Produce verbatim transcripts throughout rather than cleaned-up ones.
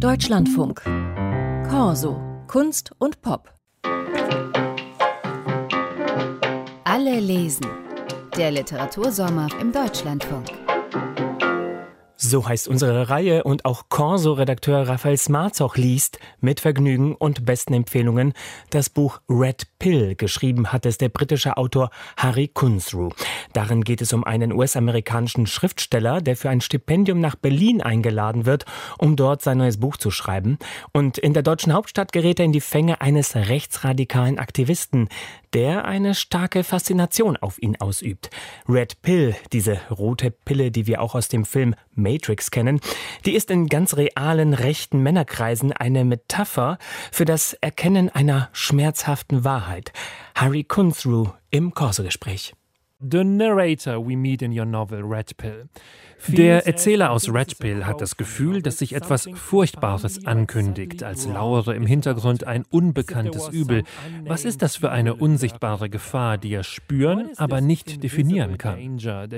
Deutschlandfunk. Corso. Kunst und Pop. Alle lesen. Der Literatursommer im Deutschlandfunk. So heißt unsere Reihe und auch Corso-Redakteur Raphael Smarzoch liest mit Vergnügen und besten Empfehlungen das Buch Red Pill. Geschrieben hat es der britische Autor Harry Kunzru. Darin geht es um einen U S-amerikanischen Schriftsteller, der für ein Stipendium nach Berlin eingeladen wird, um dort sein neues Buch zu schreiben. Und in der deutschen Hauptstadt gerät er in die Fänge eines rechtsradikalen Aktivisten, der eine starke Faszination auf ihn ausübt. Red Pill, diese rote Pille, die wir auch aus dem Film Matrix kennen, die ist in ganz realen rechten Männerkreisen eine Metapher für das Erkennen einer schmerzhaften Wahrheit. Harry Kunzru im Corso-Gespräch. The narrator we meet in your novel Red Pill. Der Erzähler aus Red Pill hat das Gefühl, dass sich etwas Furchtbares ankündigt, als lauere im Hintergrund ein unbekanntes Übel. Was ist das für eine unsichtbare Gefahr, die er spüren, aber nicht definieren kann?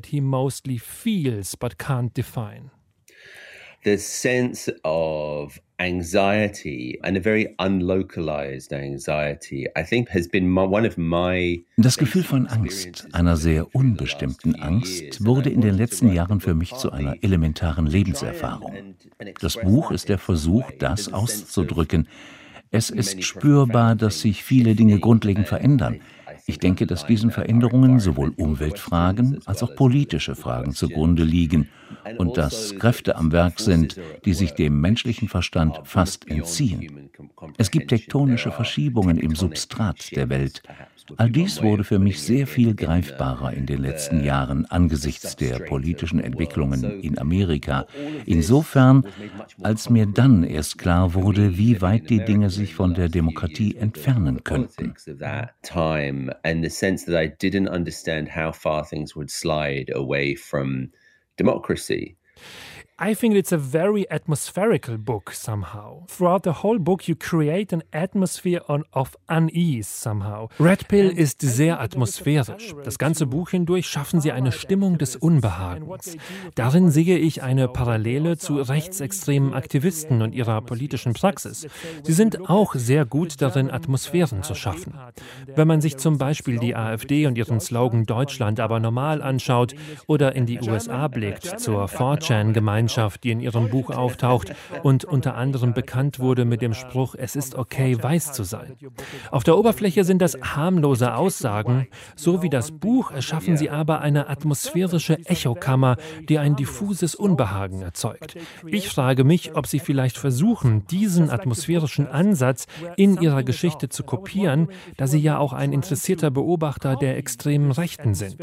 The sense of anxiety and a very unlocalized anxiety, I think, has been my, one of my. Das Gefühl von Angst, einer sehr unbestimmten Angst, wurde in den letzten Jahren für mich zu einer elementaren Lebenserfahrung. Das Buch ist der Versuch, das auszudrücken. Es ist spürbar, dass sich viele Dinge grundlegend verändern. Ich denke, dass diesen Veränderungen sowohl Umweltfragen als auch politische Fragen zugrunde liegen und dass Kräfte am Werk sind, die sich dem menschlichen Verstand fast entziehen. Es gibt tektonische Verschiebungen im Substrat der Welt. All dies wurde für mich sehr viel greifbarer in den letzten Jahren angesichts der politischen Entwicklungen in Amerika. Insofern, als mir dann erst klar wurde, wie weit die Dinge sich von der Demokratie entfernen könnten. And the sense that I didn't understand how far things would slide away from democracy. I think it's a very atmospherical book somehow. Throughout the whole book you create an atmosphere on, of unease somehow. Red Pill ist sehr atmosphärisch. Das ganze Buch hindurch schaffen sie eine Stimmung des Unbehagens. Darin sehe ich eine Parallele zu rechtsextremen Aktivisten und ihrer politischen Praxis. Sie sind auch sehr gut darin, Atmosphären zu schaffen. Wenn man sich zum Beispiel die AfD und ihren Slogan Deutschland aber normal anschaut oder in die U S A blickt zur four chan-Gemeinschaft, die in ihrem Buch auftaucht und unter anderem bekannt wurde mit dem Spruch, es ist okay, weiß zu sein. Auf der Oberfläche sind das harmlose Aussagen, so wie das Buch erschaffen sie aber eine atmosphärische Echokammer, die ein diffuses Unbehagen erzeugt. Ich frage mich, ob sie vielleicht versuchen, diesen atmosphärischen Ansatz in ihrer Geschichte zu kopieren, da sie ja auch ein interessierter Beobachter der extremen Rechten sind.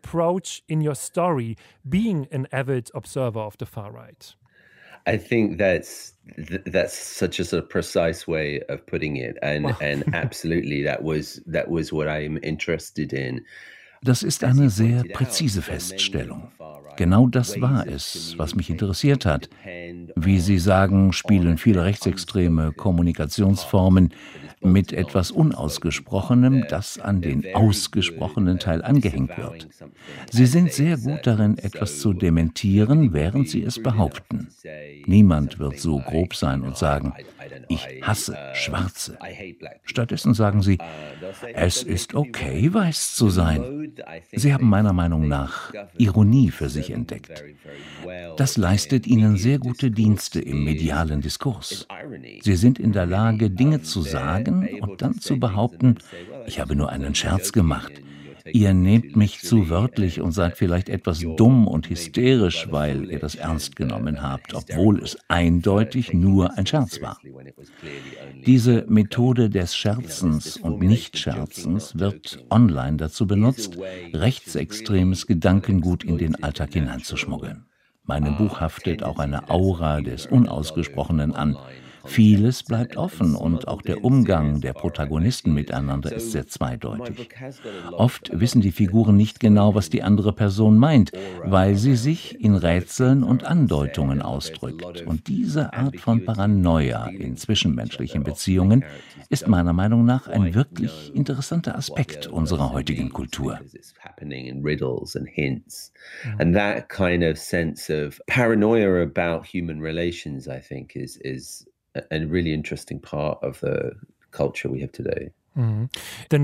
Right. I think that's that's such a sort of precise way of putting it, and wow. and absolutely that was that was what I'm interested in. Das ist eine sehr präzise Feststellung. Genau das war es, was mich interessiert hat. Wie Sie sagen, spielen viele rechtsextreme Kommunikationsformen mit etwas Unausgesprochenem, das an den ausgesprochenen Teil angehängt wird. Sie sind sehr gut darin, etwas zu dementieren, während sie es behaupten. Niemand wird so grob sein und sagen, ich hasse Schwarze. Stattdessen sagen sie, es ist okay, weiß zu sein. Sie haben meiner Meinung nach Ironie für sich entdeckt. Das leistet ihnen sehr gute Dienste im medialen Diskurs. Sie sind in der Lage, Dinge zu sagen und dann zu behaupten, ich habe nur einen Scherz gemacht. Ihr nehmt mich zu wörtlich und seid vielleicht etwas dumm und hysterisch, weil ihr das ernst genommen habt, obwohl es eindeutig nur ein Scherz war. Diese Methode des Scherzens und Nichtscherzens wird online dazu benutzt, rechtsextremes Gedankengut in den Alltag hineinzuschmuggeln. Meinem Buch haftet auch eine Aura des Unausgesprochenen an. Vieles bleibt offen und auch der Umgang der Protagonisten miteinander ist sehr zweideutig. Oft wissen die Figuren nicht genau, was die andere Person meint, weil sie sich in Rätseln und Andeutungen ausdrückt. Und diese Art von Paranoia in zwischenmenschlichen Beziehungen ist meiner Meinung nach ein wirklich interessanter Aspekt unserer heutigen Kultur. And that kind of sense of paranoia about human relations, I think, is is a really interesting part of the culture we have today. Der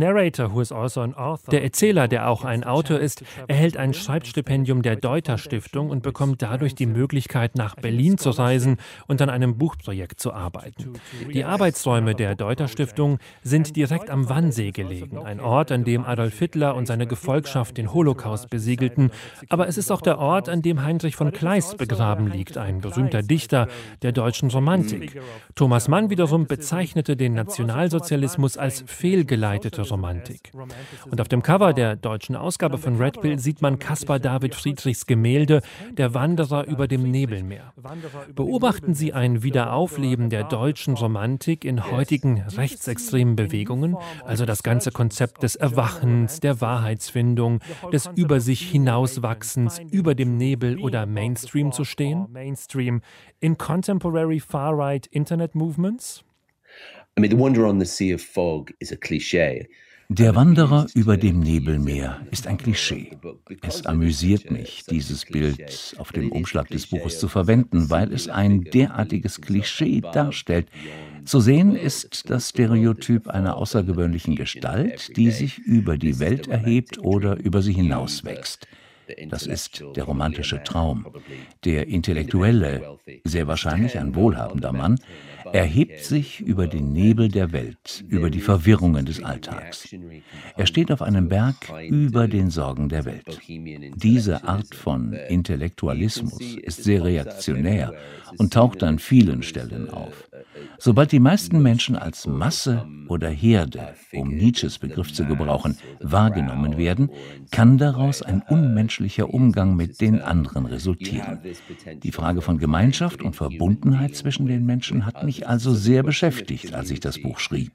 Erzähler, der auch ein Autor ist, erhält ein Schreibstipendium der Deuter Stiftung und bekommt dadurch die Möglichkeit, nach Berlin zu reisen und an einem Buchprojekt zu arbeiten. Die Arbeitsräume der Deuter Stiftung sind direkt am Wannsee gelegen, ein Ort, an dem Adolf Hitler und seine Gefolgschaft den Holocaust besiegelten. Aber es ist auch der Ort, an dem Heinrich von Kleist begraben liegt, ein berühmter Dichter der deutschen Romantik. Thomas Mann wiederum bezeichnete den Nationalsozialismus als fehlgeleitete Romantik. Und auf dem Cover der deutschen Ausgabe von Red Pill sieht man Caspar David Friedrichs Gemälde Der Wanderer über dem Nebelmeer. Beobachten Sie ein Wiederaufleben der deutschen Romantik in heutigen rechtsextremen Bewegungen, also das ganze Konzept des Erwachens, der Wahrheitsfindung, des über sich hinauswachsens, über dem Nebel oder Mainstream zu stehen? Mainstream in contemporary far-right internet movements? I mean, The Wanderer on the Sea of Fog is a cliché. Der Wanderer über dem Nebelmeer ist ein Klischee. Es amüsiert mich, dieses Bild auf dem Umschlag des Buches zu verwenden, weil es ein derartiges Klischee darstellt. Zu sehen ist das Stereotyp einer außergewöhnlichen Gestalt, die sich über die Welt erhebt oder über sie hinauswächst. Das ist der romantische Traum. Der Intellektuelle, sehr wahrscheinlich ein wohlhabender Mann, erhebt sich über den Nebel der Welt, über die Verwirrungen des Alltags. Er steht auf einem Berg über den Sorgen der Welt. Diese Art von Intellektualismus ist sehr reaktionär und taucht an vielen Stellen auf. Sobald die meisten Menschen als Masse oder Herde, um Nietzsches Begriff zu gebrauchen, wahrgenommen werden, kann daraus ein unmenschlicher Umgang mit den anderen resultieren. Die Frage von Gemeinschaft und Verbundenheit zwischen den Menschen hat mich also sehr beschäftigt, als ich das Buch schrieb.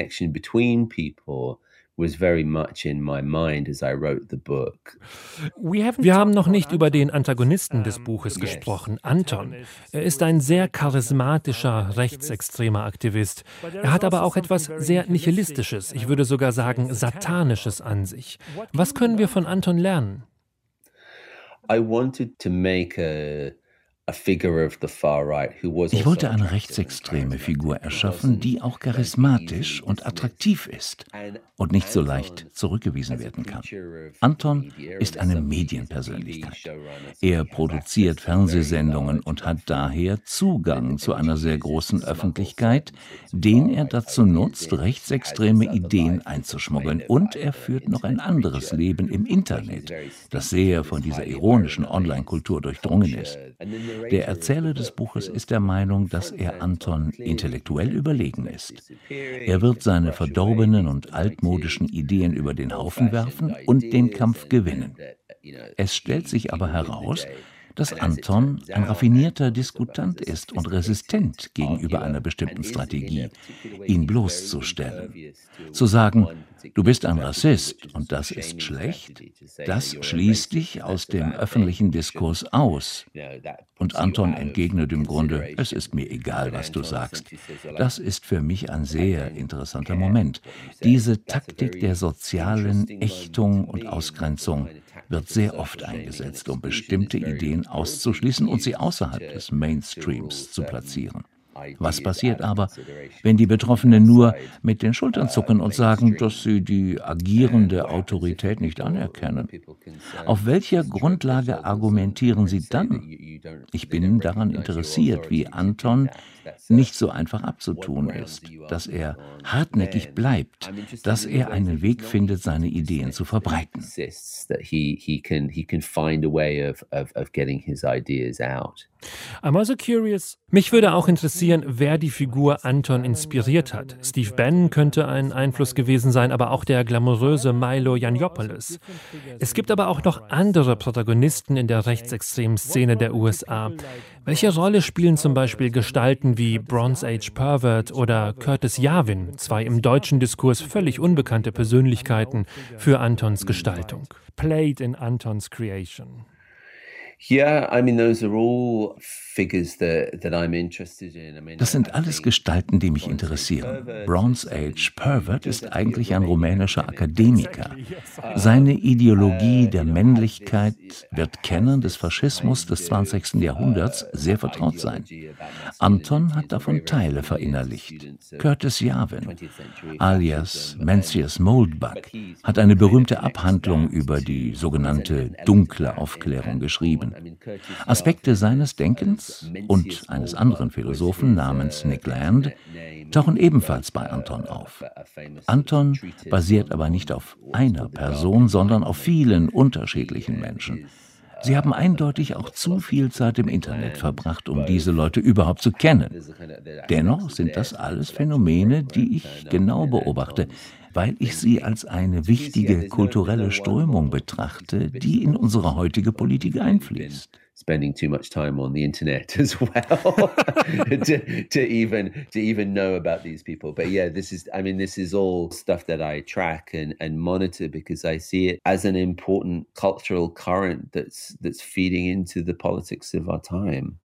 Wir haben noch nicht über den Antagonisten des Buches gesprochen, Anton. Er ist ein sehr charismatischer, rechtsextremer Aktivist. Er hat aber auch etwas sehr Nihilistisches, ich würde sogar sagen Satanisches an sich. Was können wir von Anton lernen? I wanted to make a Ich wollte eine rechtsextreme Figur erschaffen, die auch charismatisch und attraktiv ist und nicht so leicht zurückgewiesen werden kann. Anton ist eine Medienpersönlichkeit. Er produziert Fernsehsendungen und hat daher Zugang zu einer sehr großen Öffentlichkeit, den er dazu nutzt, rechtsextreme Ideen einzuschmuggeln. Und er führt noch ein anderes Leben im Internet, das sehr von dieser ironischen Online-Kultur durchdrungen ist. Der Erzähler des Buches ist der Meinung, dass er Anton intellektuell überlegen ist. Er wird seine verdorbenen und altmodischen Ideen über den Haufen werfen und den Kampf gewinnen. Es stellt sich aber heraus, dass Anton ein raffinierter Diskutant ist und resistent gegenüber einer bestimmten Strategie, ihn bloßzustellen. Zu sagen, du bist ein Rassist und das ist schlecht, das schließt dich aus dem öffentlichen Diskurs aus. Und Anton entgegnet im Grunde, es ist mir egal, was du sagst. Das ist für mich ein sehr interessanter Moment. Diese Taktik der sozialen Ächtung und Ausgrenzung wird sehr oft eingesetzt, um bestimmte Ideen auszuschließen und sie außerhalb des Mainstreams zu platzieren. Was passiert aber, wenn die Betroffenen nur mit den Schultern zucken und sagen, dass sie die agierende Autorität nicht anerkennen? Auf welcher Grundlage argumentieren sie dann? Ich bin daran interessiert, wie Anton nicht so einfach abzutun ist, dass er hartnäckig bleibt, dass er einen Weg findet, seine Ideen zu verbreiten. Mich würde auch interessieren, wer die Figur Anton inspiriert hat. Steve Bannon könnte ein Einfluss gewesen sein, aber auch der glamouröse Milo Yiannopoulos. Es gibt aber auch noch andere Protagonisten in der rechtsextremen Szene der U S A. Welche Rolle spielen zum Beispiel Gestalten wie Bronze Age Pervert oder Curtis Yarvin, zwei im deutschen Diskurs völlig unbekannte Persönlichkeiten, für Antons Gestaltung? Played in Antons creation. Yeah, I mean, those are all figures that, that I'm interested in. I mean, Das sind alles Gestalten, die mich interessieren. Bronze Age Pervert ist eigentlich ein rumänischer Akademiker. Seine Ideologie der Männlichkeit wird Kennern des Faschismus des zwanzigsten Jahrhunderts sehr vertraut sein. Anton hat davon Teile verinnerlicht. Curtis Yarvin, alias Mencius Moldbug, hat eine berühmte Abhandlung über die sogenannte dunkle Aufklärung geschrieben. Aspekte seines Denkens und eines anderen Philosophen namens Nick Land tauchen ebenfalls bei Anton auf. Anton basiert aber nicht auf einer Person, sondern auf vielen unterschiedlichen Menschen. Sie haben eindeutig auch zu viel Zeit im Internet verbracht, um diese Leute überhaupt zu kennen. Dennoch sind das alles Phänomene, die ich genau beobachte, weil ich sie als eine wichtige kulturelle Strömung betrachte, die in unsere heutige Politik einfließt. Spending too much time on the internet as well to, to even to even know about these people. But yeah, this is I mean this is all stuff that I track and and monitor because I see it as an important cultural current that's that's feeding into the politics of our time.